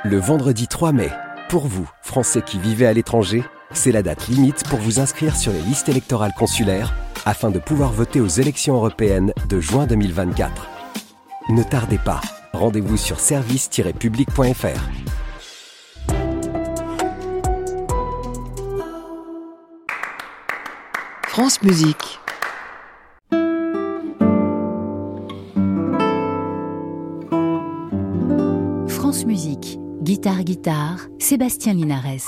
Le vendredi 3 mai, pour vous, Français qui vivez à l'étranger, c'est la date limite pour vous inscrire sur les listes électorales consulaires afin de pouvoir voter aux élections européennes de juin 2024. Ne tardez pas, rendez-vous sur service-public.fr. France Musique. France Musique, guitare, Sébastien Linares.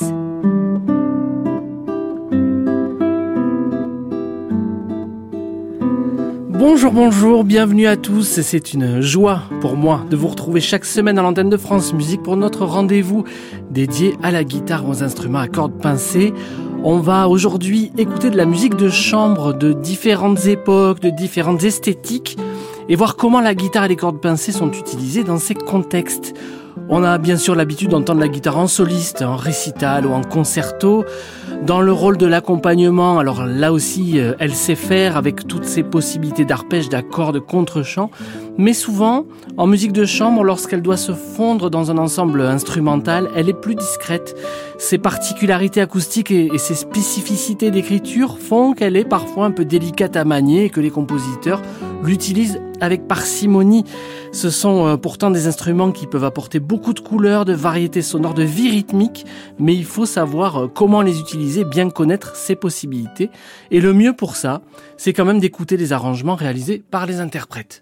Bonjour, bienvenue à tous. C'est une joie pour moi de vous retrouver chaque semaine à l'antenne de France Musique pour notre rendez-vous dédié à la guitare, aux instruments à cordes pincées. On va aujourd'hui écouter de la musique de chambre de différentes époques, de différentes esthétiques et voir comment la guitare et les cordes pincées sont utilisées dans ces contextes. On a bien sûr l'habitude d'entendre la guitare en soliste, en récital ou en concerto. Dans le rôle de l'accompagnement, alors là aussi, elle sait faire avec toutes ses possibilités d'arpège, d'accords, de contre-chant. Mais souvent, en musique de chambre, lorsqu'elle doit se fondre dans un ensemble instrumental, elle est plus discrète. Ses particularités acoustiques et ses spécificités d'écriture font qu'elle est parfois un peu délicate à manier et que les compositeurs l'utilisent avec parcimonie. Ce sont pourtant des instruments qui peuvent apporter beaucoup de couleurs, de variétés sonores, de vie rythmique, mais il faut savoir comment les utiliser, bien connaître ses possibilités. Et le mieux pour ça, c'est quand même d'écouter les arrangements réalisés par les interprètes.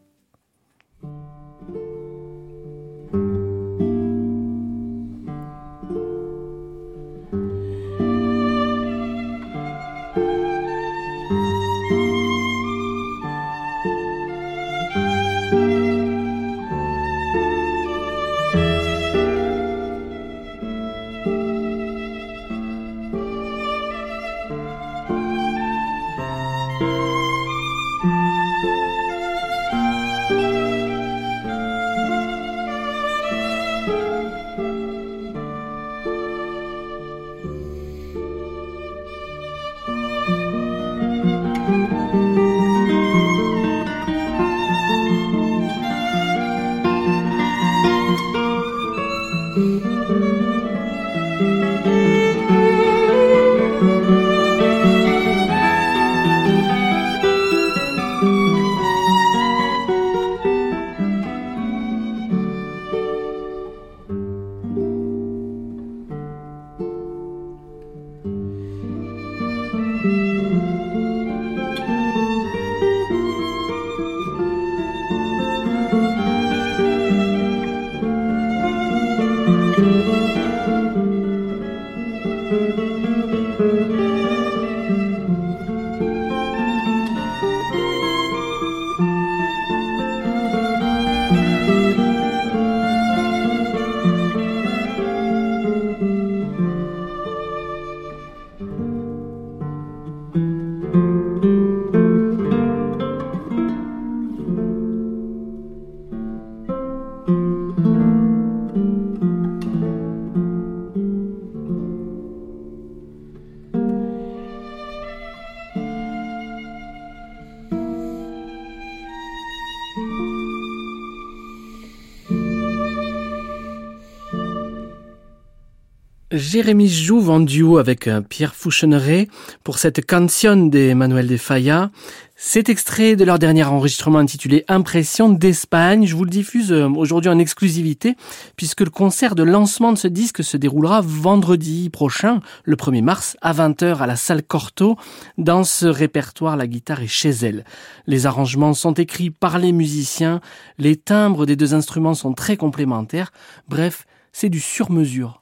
Jérémy Jouve en duo avec Pierre Foucheneret pour cette canción de Manuel de Falla. C'est extrait de leur dernier enregistrement intitulé Impression d'Espagne. Je vous le diffuse aujourd'hui en exclusivité puisque le concert de lancement de ce disque se déroulera vendredi prochain, le 1er mars, à 20h à la salle Cortot. Dans ce répertoire, la guitare est chez elle. Les arrangements sont écrits par les musiciens, les timbres des deux instruments sont très complémentaires. Bref, c'est du sur-mesure.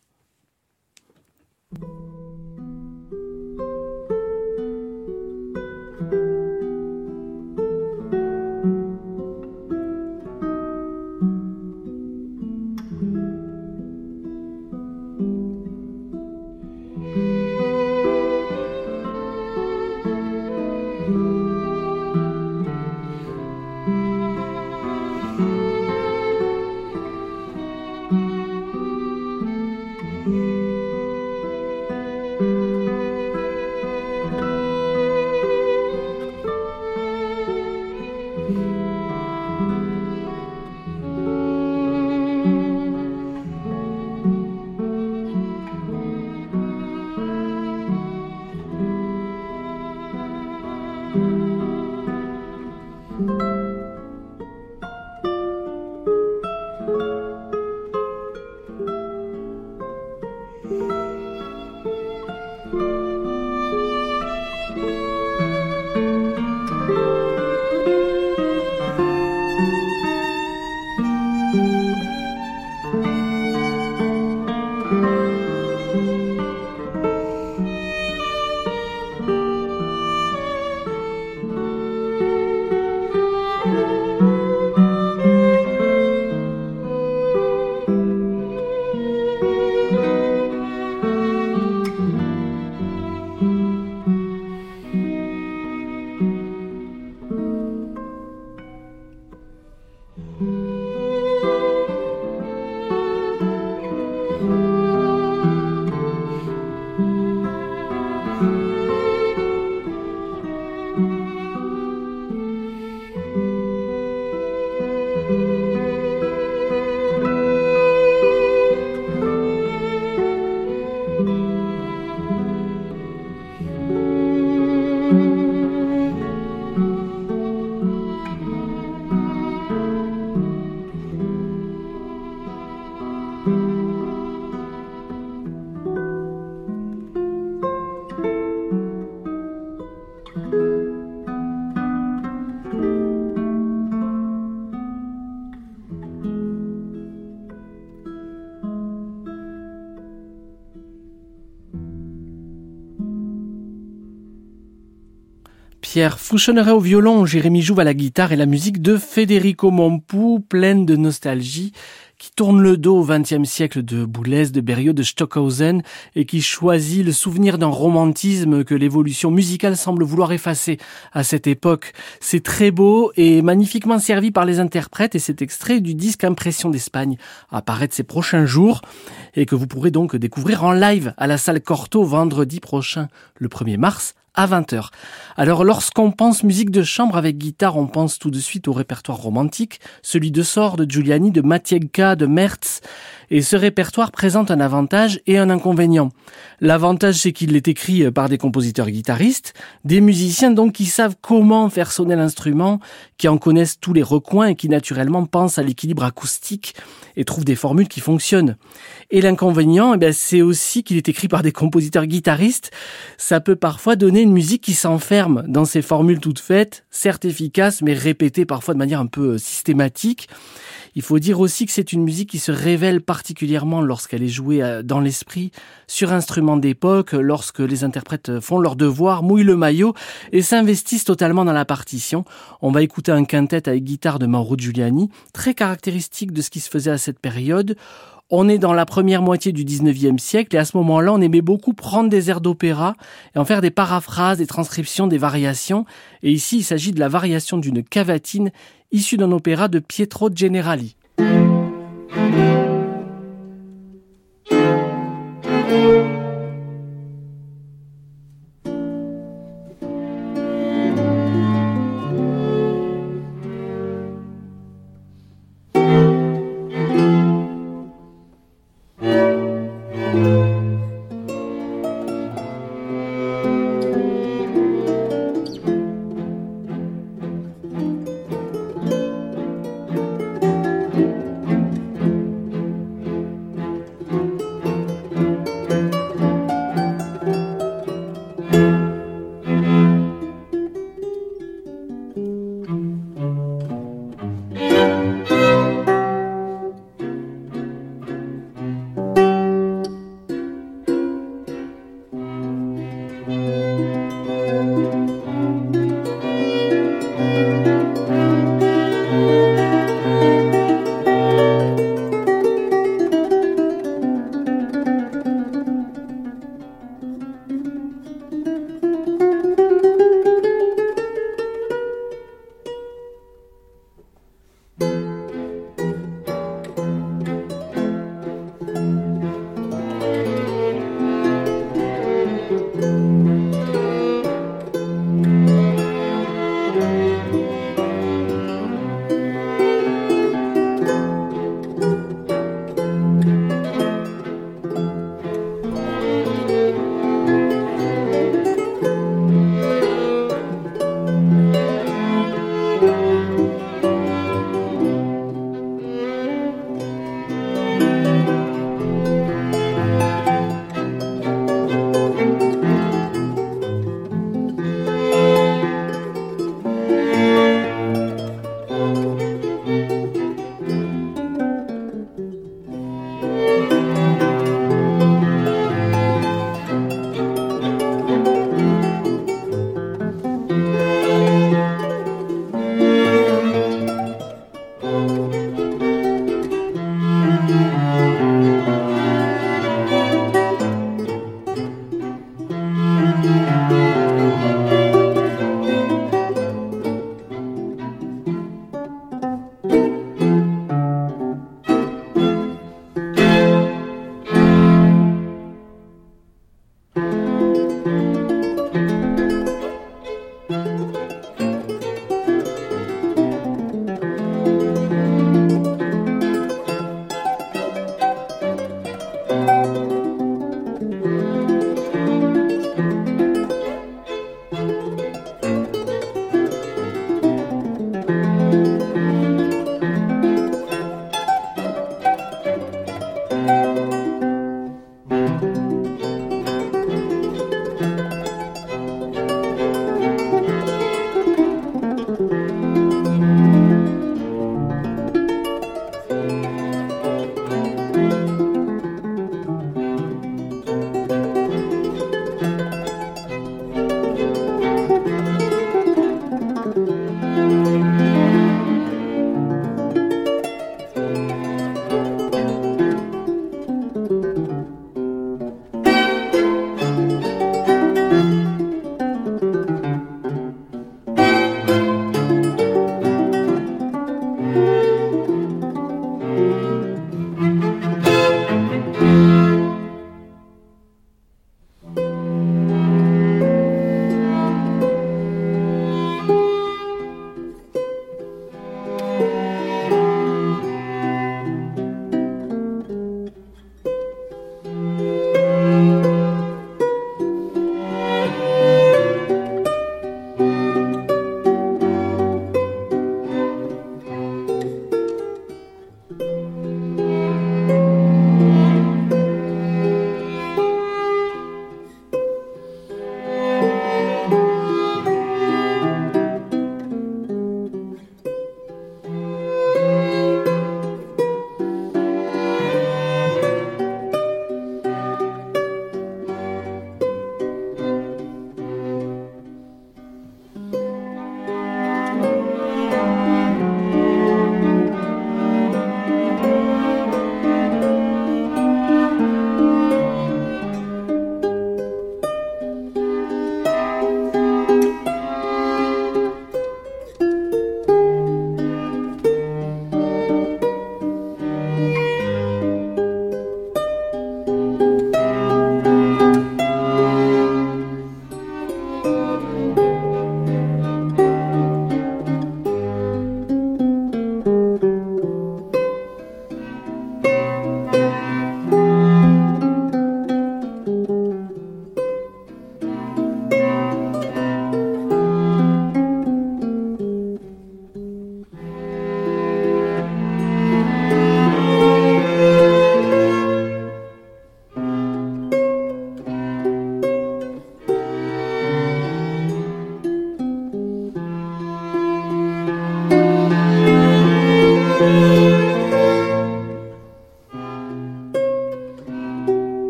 Pierre Fouchonneret au violon, Jérémy Jouve à la guitare et la musique de Federico Mompou, pleine de nostalgie, qui tourne le dos au XXe siècle de Boulez, de Berriot, de Stockhausen et qui choisit le souvenir d'un romantisme que l'évolution musicale semble vouloir effacer à cette époque. C'est très beau et magnifiquement servi par les interprètes et cet extrait du disque Impression d'Espagne apparaître ces prochains jours et que vous pourrez donc découvrir en live à la salle Cortot vendredi prochain, le 1er mars. À 20h. Alors lorsqu'on pense musique de chambre avec guitare, on pense tout de suite au répertoire romantique, celui de Sor, de Giuliani, de Matienka, de Mertz. Et ce répertoire présente un avantage et un inconvénient. L'avantage, c'est qu'il est écrit par des compositeurs guitaristes, des musiciens donc qui savent comment faire sonner l'instrument, qui en connaissent tous les recoins et qui naturellement pensent à l'équilibre acoustique et trouvent des formules qui fonctionnent. Et l'inconvénient, c'est aussi qu'il est écrit par des compositeurs guitaristes. Ça peut parfois donner une musique qui s'enferme dans ces formules toutes faites, certes efficaces, mais répétées parfois de manière un peu systématique. Il faut dire aussi que c'est une musique qui se révèle particulièrement lorsqu'elle est jouée dans l'esprit, sur instrument d'époque, lorsque les interprètes font leur devoir, mouillent le maillot et s'investissent totalement dans la partition. On va écouter un quintet avec guitare de Mauro Giuliani, très caractéristique de ce qui se faisait à cette période. On est dans la première moitié du 19e siècle et à ce moment-là, on aimait beaucoup prendre des airs d'opéra et en faire des paraphrases, des transcriptions, des variations. Et ici, il s'agit de la variation d'une cavatine issue d'un opéra de Pietro Generali.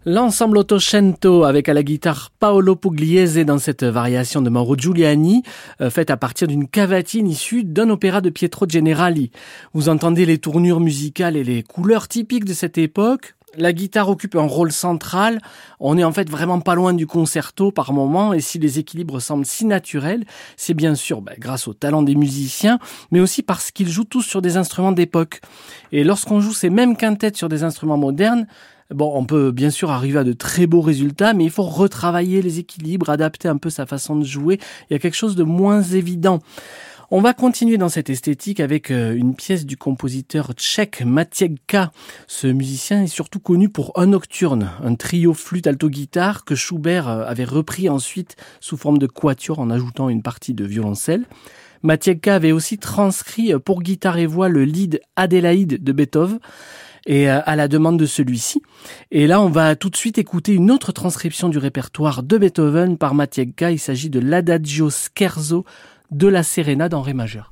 L'ensemble Ottocento avec à la guitare Paolo Pugliese dans cette variation de Mauro Giuliani, faite à partir d'une cavatine issue d'un opéra de Pietro Generali. Vous entendez les tournures musicales et les couleurs typiques de cette époque. La guitare occupe un rôle central. On est en fait vraiment pas loin du concerto par moment, et si les équilibres semblent si naturels, c'est bien sûr grâce au talent des musiciens, mais aussi parce qu'ils jouent tous sur des instruments d'époque. Et lorsqu'on joue ces mêmes quintettes sur des instruments modernes, on peut bien sûr arriver à de très beaux résultats, mais il faut retravailler les équilibres, adapter un peu sa façon de jouer. Il y a quelque chose de moins évident. On va continuer dans cette esthétique avec une pièce du compositeur tchèque Matějka. Ce musicien est surtout connu pour Un Nocturne, un trio flûte-alto-guitare que Schubert avait repris ensuite sous forme de quatuor en ajoutant une partie de violoncelle. Matějka avait aussi transcrit pour guitare et voix le lied Adélaïde de Beethoven, et à la demande de celui-ci. Et là, on va tout de suite écouter une autre transcription du répertoire de Beethoven par Matějka. Il s'agit de l'Adagio Scherzo de la Sérénade en ré majeur.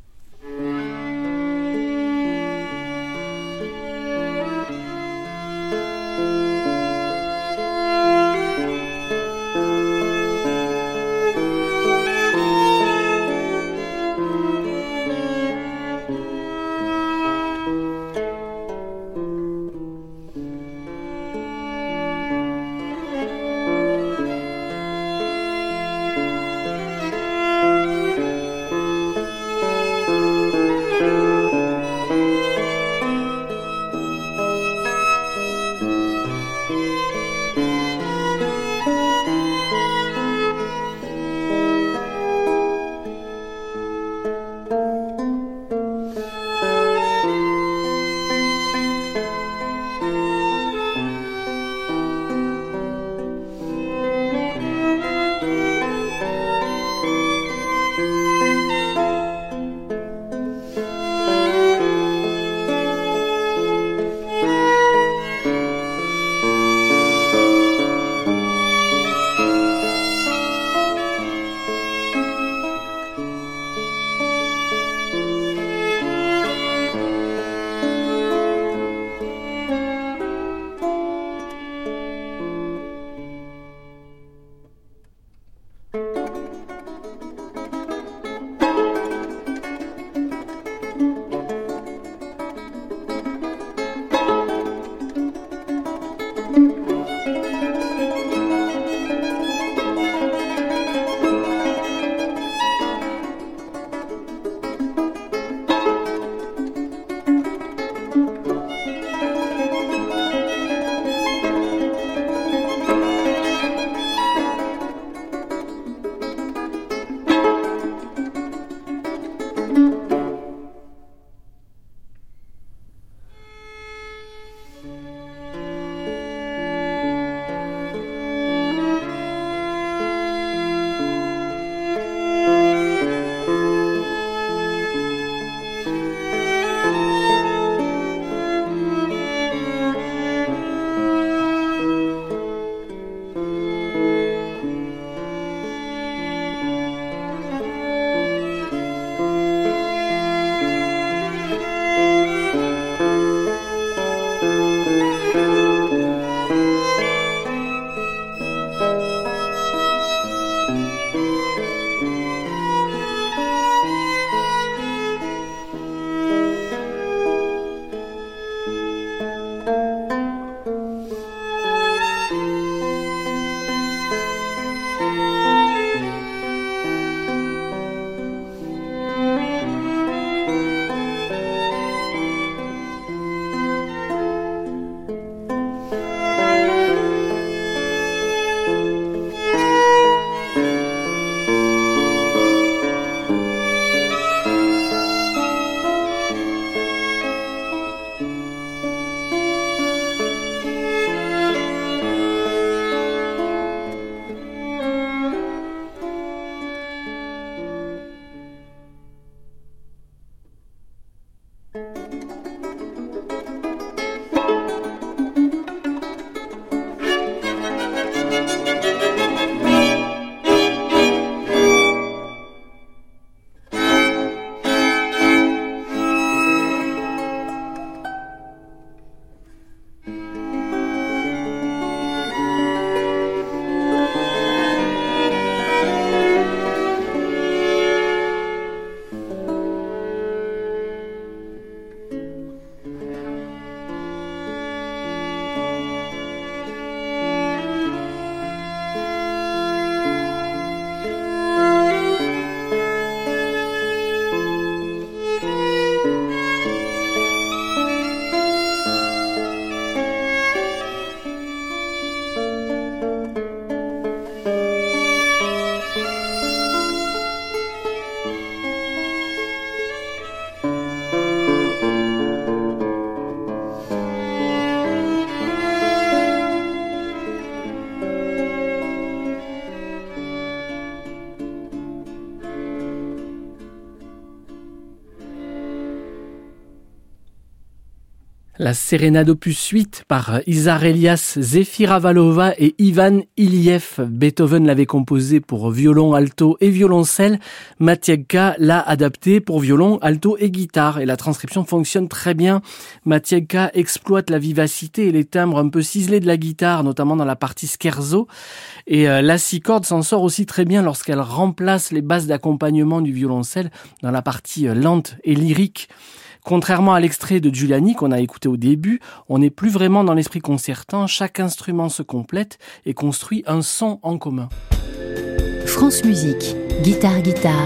La sérénade opus 8 par Isar Elias, Zefira Valova et Ivan Iliev. Beethoven l'avait composée pour violon, alto et violoncelle. Matievka l'a adaptée pour violon, alto et guitare. Et la transcription fonctionne très bien. Matievka exploite la vivacité et les timbres un peu ciselés de la guitare, notamment dans la partie scherzo. Et la six cordes s'en sort aussi très bien lorsqu'elle remplace les basses d'accompagnement du violoncelle dans la partie lente et lyrique. Contrairement à l'extrait de Giuliani qu'on a écouté au début, on n'est plus vraiment dans l'esprit concertant, chaque instrument se complète et construit un son en commun. France Musique, guitare.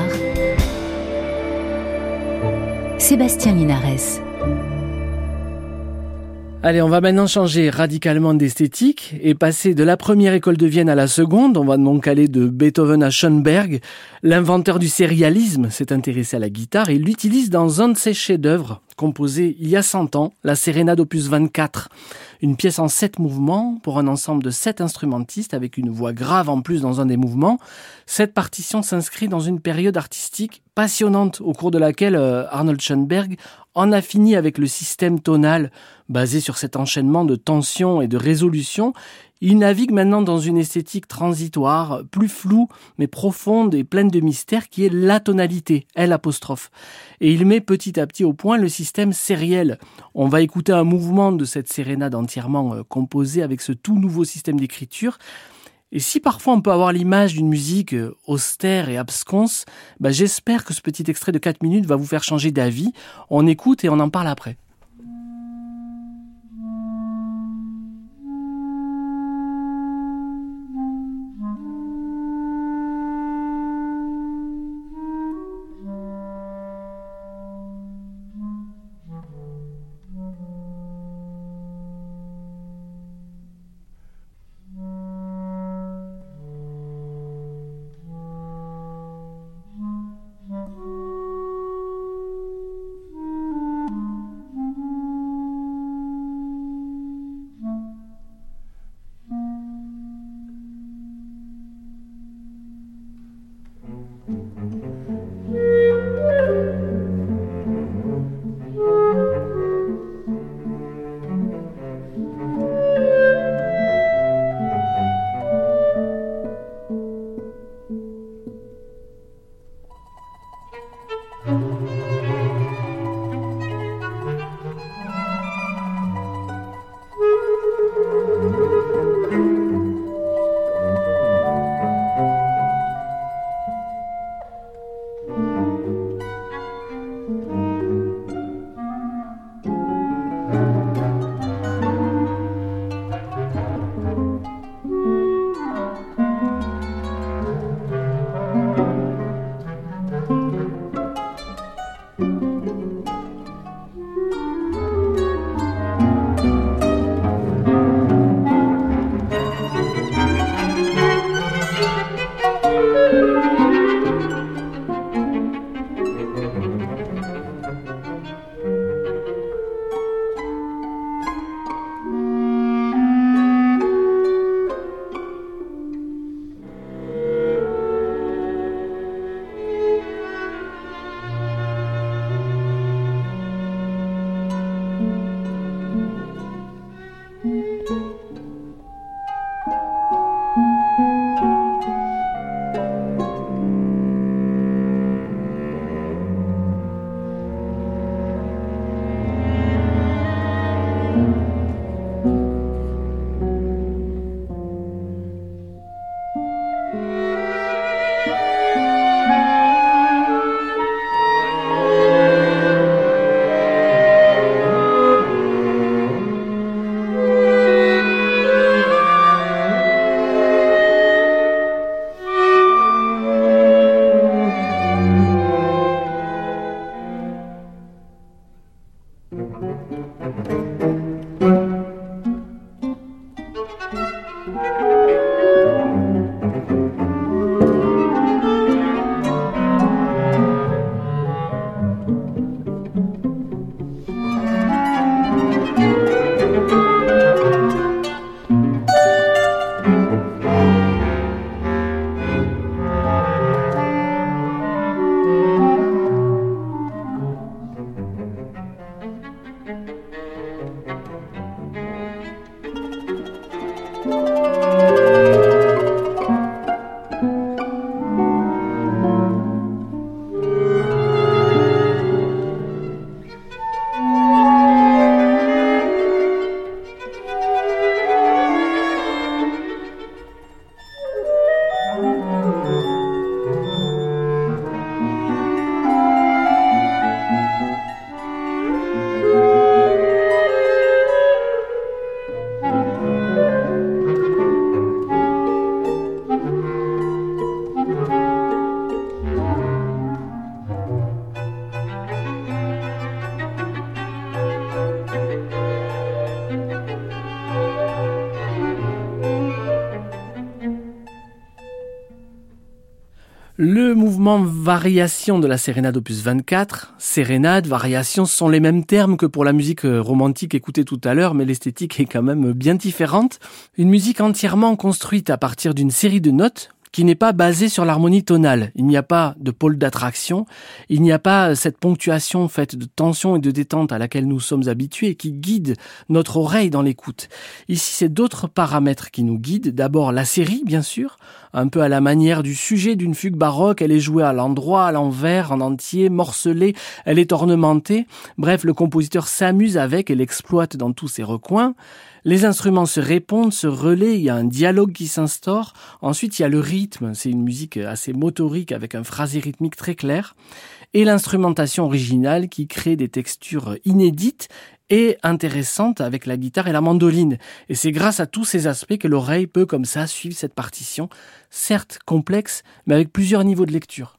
Sébastien Linares. Allez, on va maintenant changer radicalement d'esthétique et passer de la première école de Vienne à la seconde. On va donc aller de Beethoven à Schoenberg. L'inventeur du sérialisme s'est intéressé à la guitare et l'utilise dans un de ses chefs-d'œuvre, composé il y a 100 ans, la Sérénade opus 24. Une pièce en 7 mouvements pour un ensemble de 7 instrumentistes avec une voix grave en plus dans un des mouvements. Cette partition s'inscrit dans une période artistique passionnante au cours de laquelle Arnold Schoenberg en a fini avec le système tonal basé sur cet enchaînement de tension et de résolution. Il navigue maintenant dans une esthétique transitoire, plus floue, mais profonde et pleine de mystère, qui est la tonalité, L'. Et il met petit à petit au point le système sériel. On va écouter un mouvement de cette sérénade entièrement composée avec ce tout nouveau système d'écriture. Et si parfois on peut avoir l'image d'une musique austère et absconse, j'espère que ce petit extrait de 4 minutes va vous faire changer d'avis. On écoute et on en parle après. Le mouvement variation de la sérénade opus 24, sérénade, variation, ce sont les mêmes termes que pour la musique romantique écoutée tout à l'heure, mais l'esthétique est quand même bien différente. Une musique entièrement construite à partir d'une série de notes qui n'est pas basée sur l'harmonie tonale. Il n'y a pas de pôle d'attraction, il n'y a pas cette ponctuation faite de tension et de détente à laquelle nous sommes habitués et qui guide notre oreille dans l'écoute. Ici, c'est d'autres paramètres qui nous guident. D'abord, la série, bien sûr, un peu à la manière du sujet d'une fugue baroque. Elle est jouée à l'endroit, à l'envers, en entier, morcelée, elle est ornementée. Bref, le compositeur s'amuse avec et l'exploite dans tous ses recoins. Les instruments se répondent, se relaient, il y a un dialogue qui s'instaure. Ensuite, il y a le rythme, c'est une musique assez motorique avec un phrasé rythmique très clair. Et l'instrumentation originale qui crée des textures inédites et intéressantes avec la guitare et la mandoline. Et c'est grâce à tous ces aspects que l'oreille peut comme ça suivre cette partition, certes complexe, mais avec plusieurs niveaux de lecture.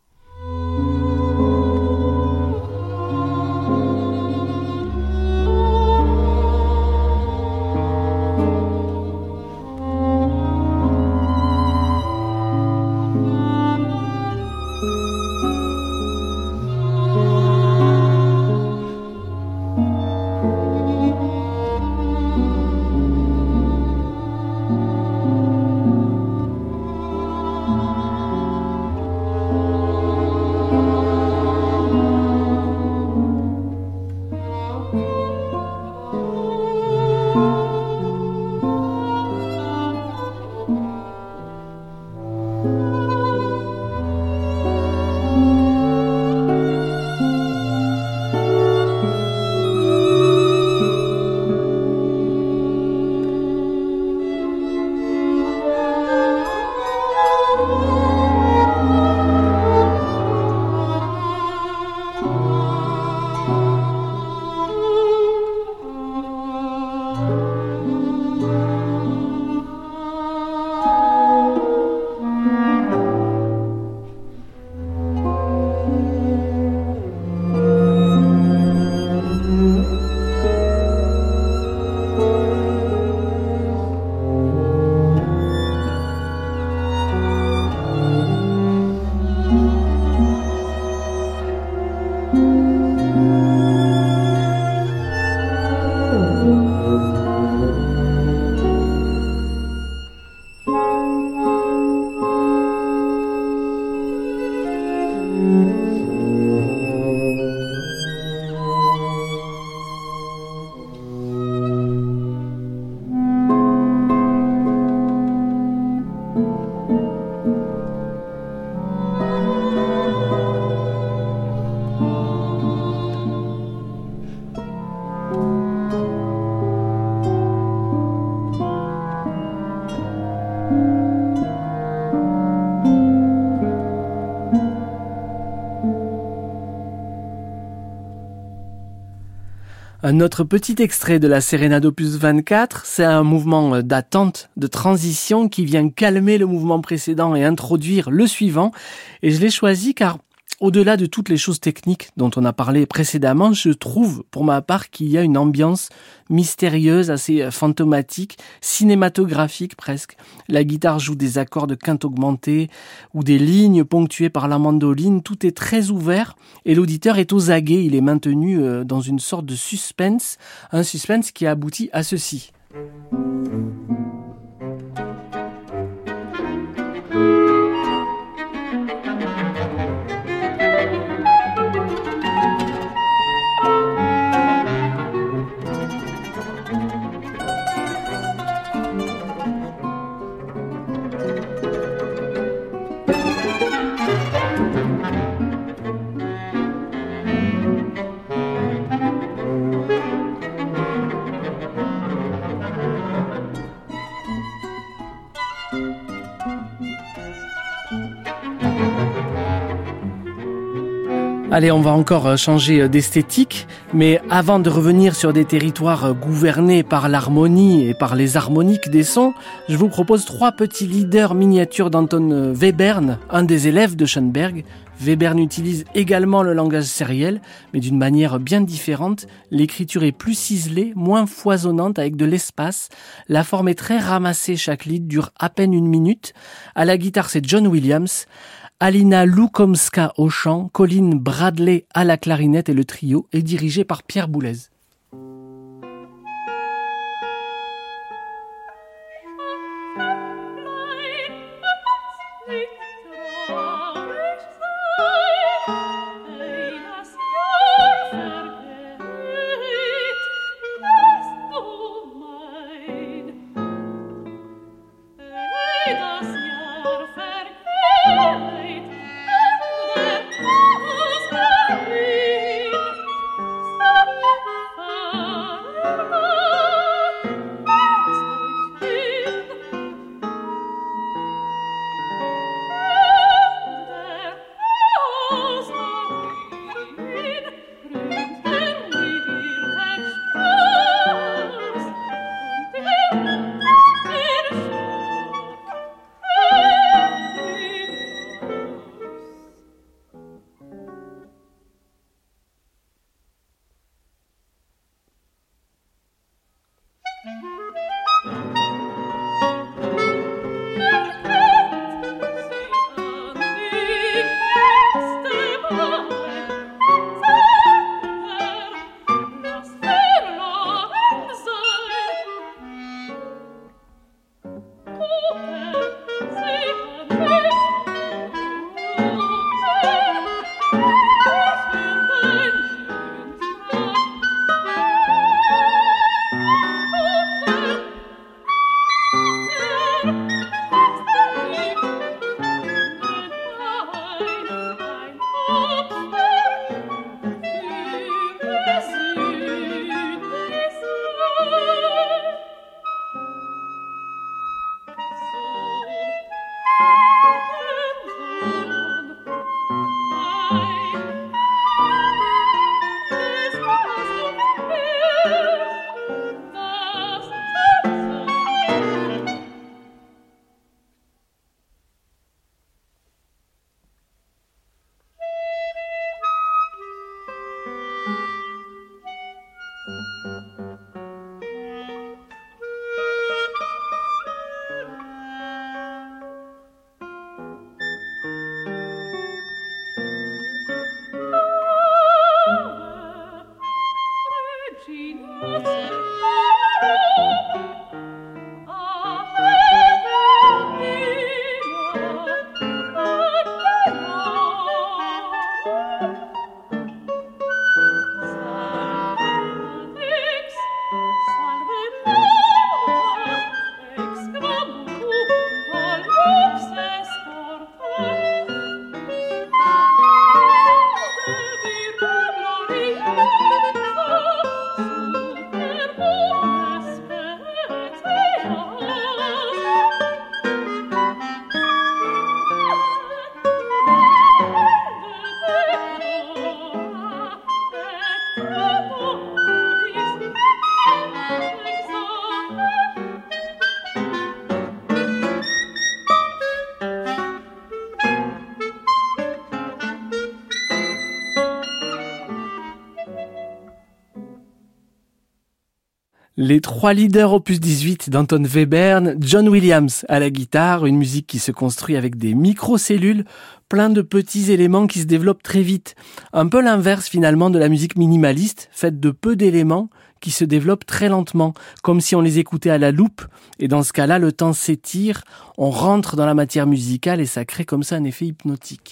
Un autre petit extrait de la sérénade opus 24, c'est un mouvement d'attente, de transition qui vient calmer le mouvement précédent et introduire le suivant. Et je l'ai choisi car au-delà de toutes les choses techniques dont on a parlé précédemment, je trouve pour ma part qu'il y a une ambiance mystérieuse, assez fantomatique, cinématographique presque. La guitare joue des accords de quinte augmentée ou des lignes ponctuées par la mandoline. Tout est très ouvert et l'auditeur est aux aguets. Il est maintenu dans une sorte de suspense, un suspense qui aboutit à ceci. Allez, on va encore changer d'esthétique, mais avant de revenir sur des territoires gouvernés par l'harmonie et par les harmoniques des sons, je vous propose 3 petits leaders miniatures d'Anton Webern, un des élèves de Schoenberg. Webern utilise également le langage sériel, mais d'une manière bien différente. L'écriture est plus ciselée, moins foisonnante, avec de l'espace. La forme est très ramassée, chaque lead dure à peine 1 minute. À la guitare, c'est John Williams. Alina Loukomska au chant, Colin Bradley à la clarinette et le trio est dirigé par Pierre Boulez. Les trois leaders opus 18 d'Anton Webern, John Williams à la guitare, une musique qui se construit avec des microcellules, plein de petits éléments qui se développent très vite. Un peu l'inverse finalement de la musique minimaliste, faite de peu d'éléments qui se développent très lentement, comme si on les écoutait à la loupe. Et dans ce cas-là, le temps s'étire, on rentre dans la matière musicale et ça crée comme ça un effet hypnotique.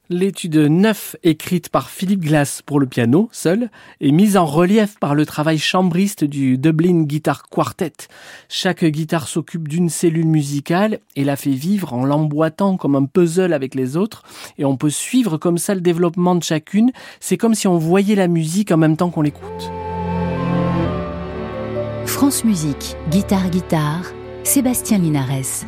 L'étude 9, écrite par Philip Glass pour le piano, seul, est mise en relief par le travail chambriste du Dublin Guitar Quartet. Chaque guitare s'occupe d'une cellule musicale et la fait vivre en l'emboîtant comme un puzzle avec les autres. Et on peut suivre comme ça le développement de chacune. C'est comme si on voyait la musique en même temps qu'on l'écoute. France Musique, guitare, Sébastien Linares.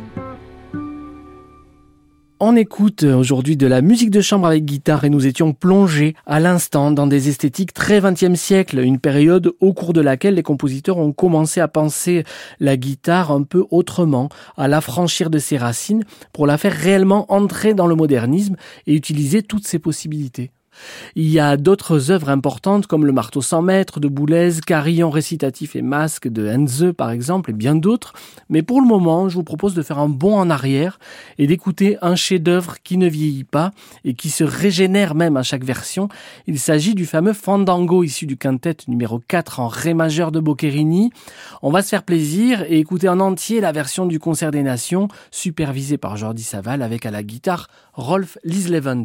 On écoute aujourd'hui de la musique de chambre avec guitare et nous étions plongés à l'instant dans des esthétiques très 20e siècle, une période au cours de laquelle les compositeurs ont commencé à penser la guitare un peu autrement, à l'affranchir de ses racines pour la faire réellement entrer dans le modernisme et utiliser toutes ses possibilités. Il y a d'autres œuvres importantes comme le Marteau sans maître de Boulez, Carillon récitatif et masque de Henze par exemple et bien d'autres. Mais pour le moment, je vous propose de faire un bond en arrière et d'écouter un chef-d'œuvre qui ne vieillit pas et qui se régénère même à chaque version. Il s'agit du fameux Fandango issu du quintet numéro 4 en ré majeur de Boccherini. On va se faire plaisir et écouter en entier la version du Concert des Nations supervisée par Jordi Savall avec à la guitare Rolf Lislevand.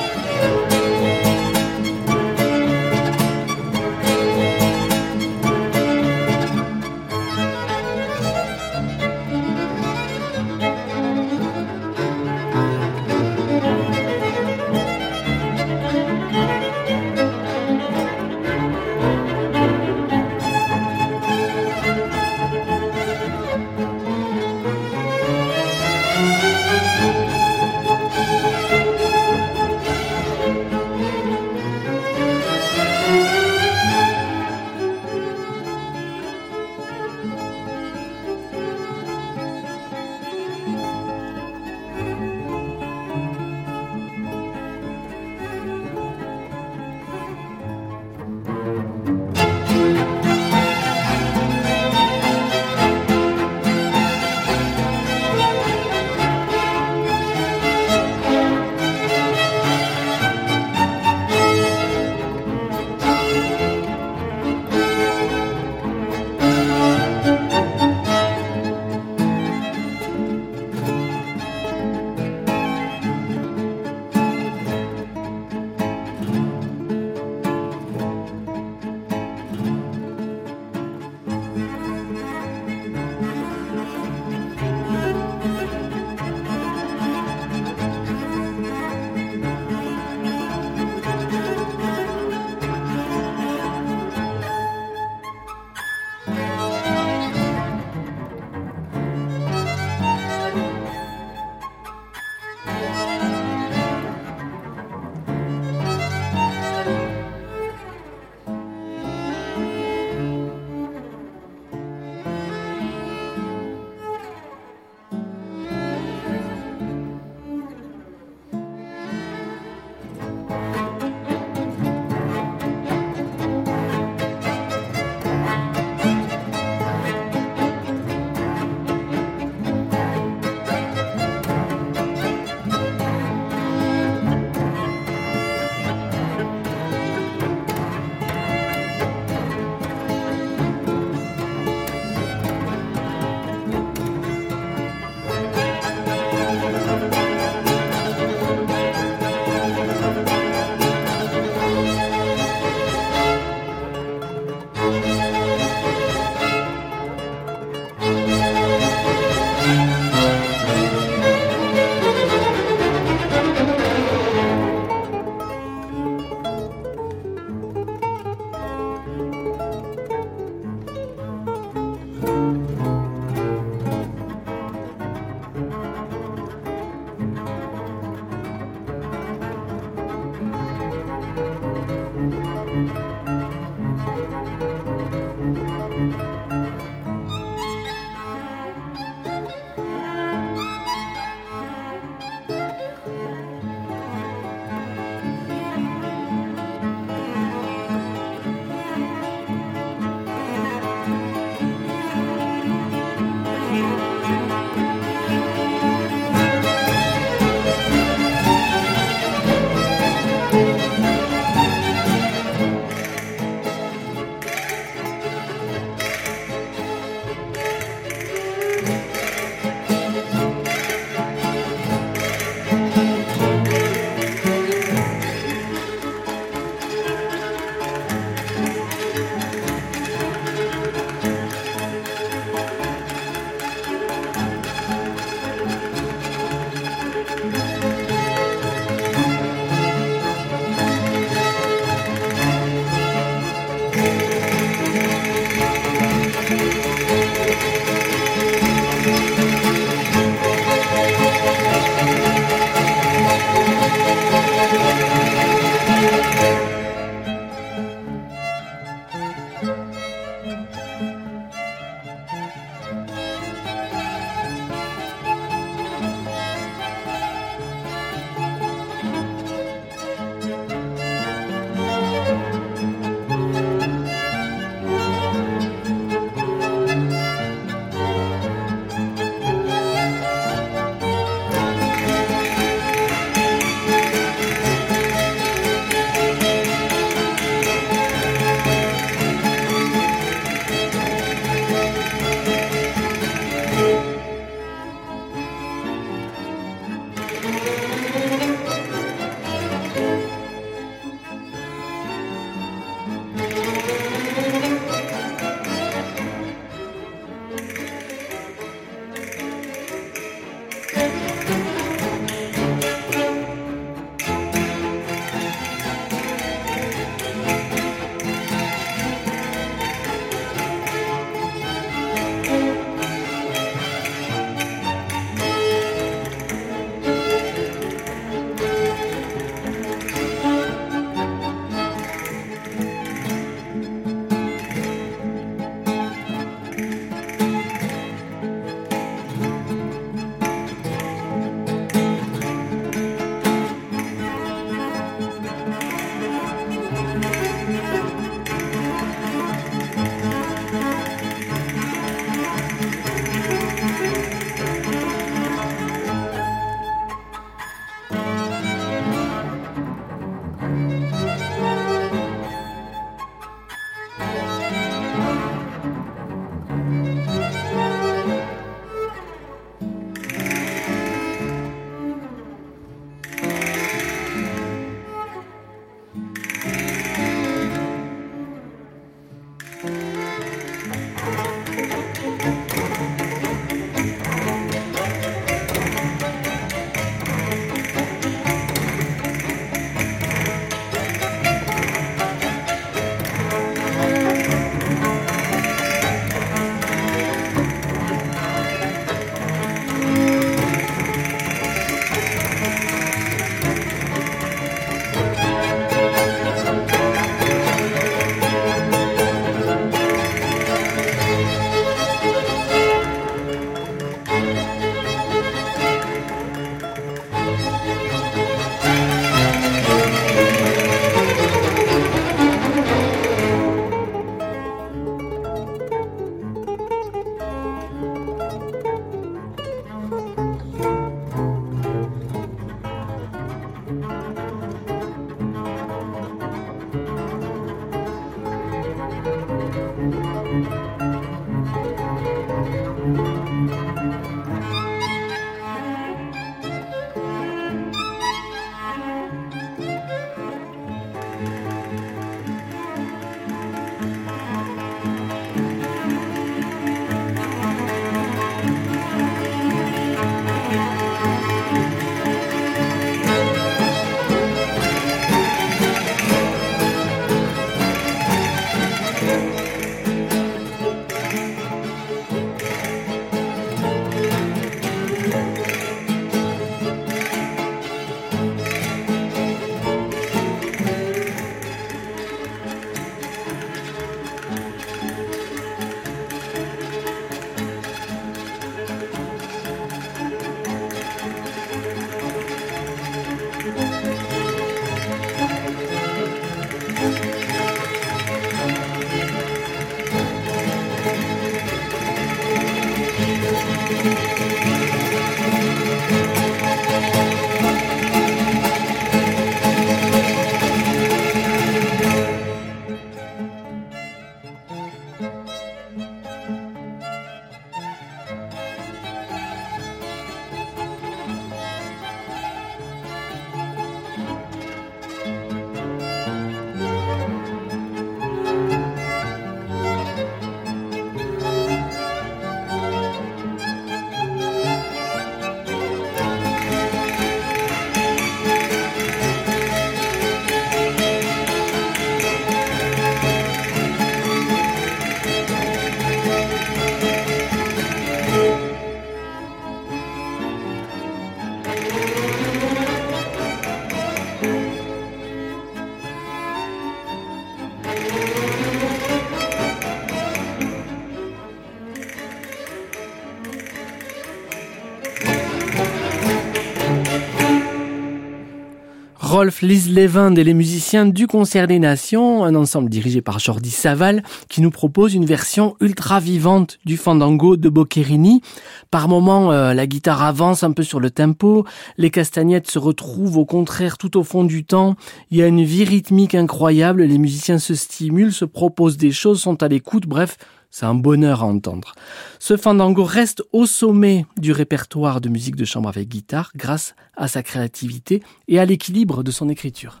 Rolf Lislevand et les musiciens du Concert des Nations, un ensemble dirigé par Jordi Savall, qui nous propose une version ultra vivante du Fandango de Boccherini. Par moments, la guitare avance un peu sur le tempo, les castagnettes se retrouvent au contraire tout au fond du temps, il y a une vie rythmique incroyable, les musiciens se stimulent, se proposent des choses, sont à l'écoute, bref, c'est un bonheur à entendre. Ce Fandango reste au sommet du répertoire de musique de chambre avec guitare grâce à sa créativité et à l'équilibre de son écriture.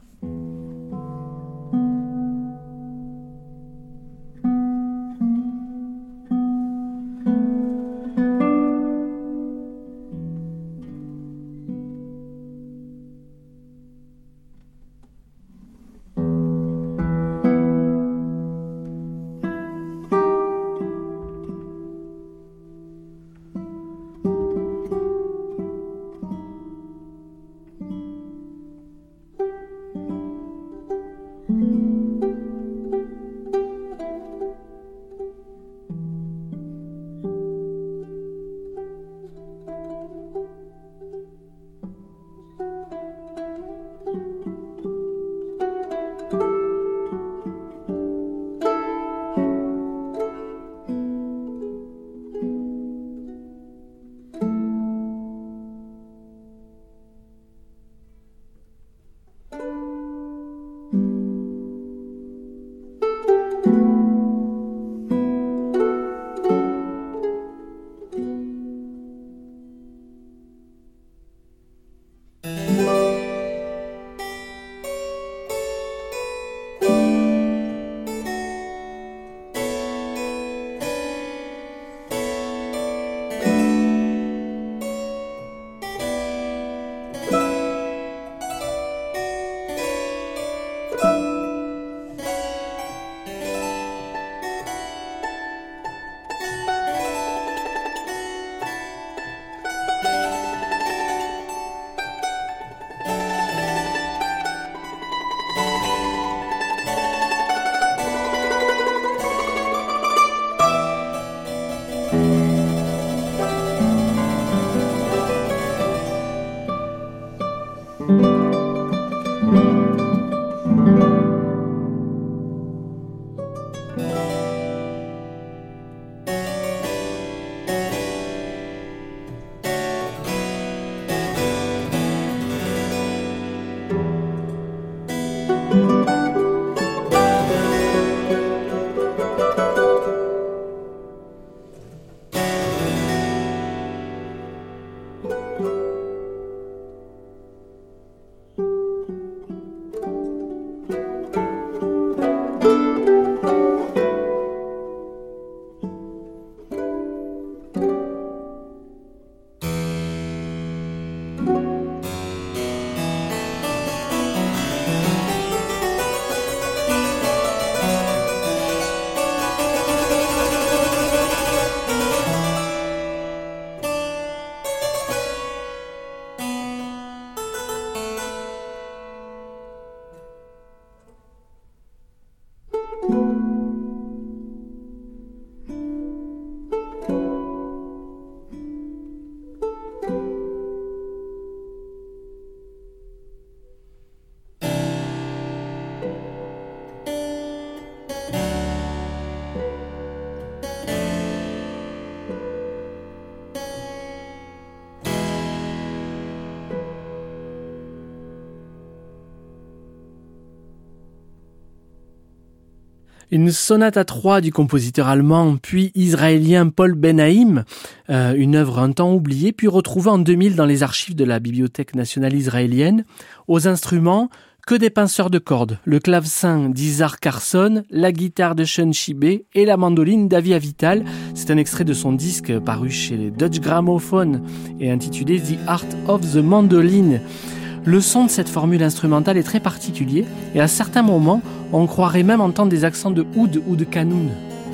Une sonate à 3 du compositeur allemand puis israélien Paul Ben-Haim, une œuvre un temps oubliée puis retrouvée en 2000 dans les archives de la Bibliothèque nationale israélienne. Aux instruments, que des pinceurs de cordes, le clavecin d'Izar Carson, la guitare de Sean Shibé et la mandoline d'Avi Avital. C'est un extrait de son disque paru chez Deutsche Grammophon et intitulé The Art of the Mandolin. Le son de cette formule instrumentale est très particulier et à certains moments, on croirait même entendre des accents de oud ou de kanoun.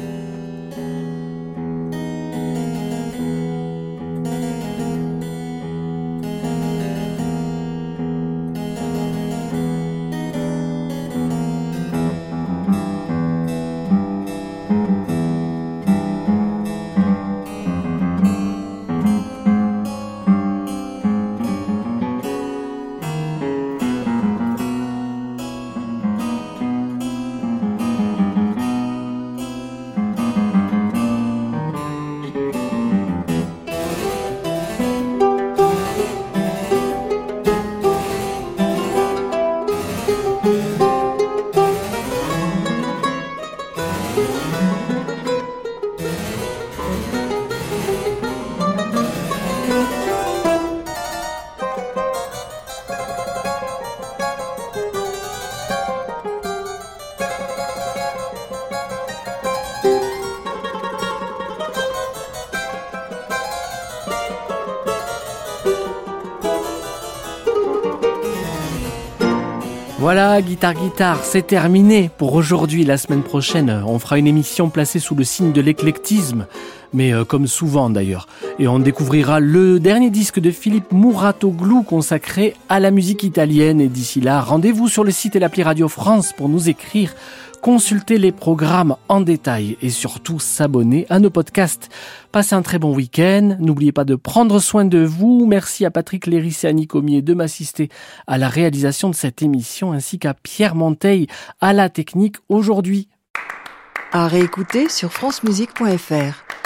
Voilà, Guitare, c'est terminé pour aujourd'hui. La semaine prochaine, on fera une émission placée sous le signe de l'éclectisme, mais comme souvent d'ailleurs. Et on découvrira le dernier disque de Philippe Mouratoglou consacré à la musique italienne. Et d'ici là, rendez-vous sur le site et l'appli Radio France pour nous écrire, consulter les programmes en détail et surtout s'abonner à nos podcasts. Passez un très bon week-end. N'oubliez pas de prendre soin de vous. Merci à Patrick Léris et Annie Comier de m'assister à la réalisation de cette émission ainsi qu'à Pierre Monteil à la technique aujourd'hui. À réécouter sur francemusique.fr.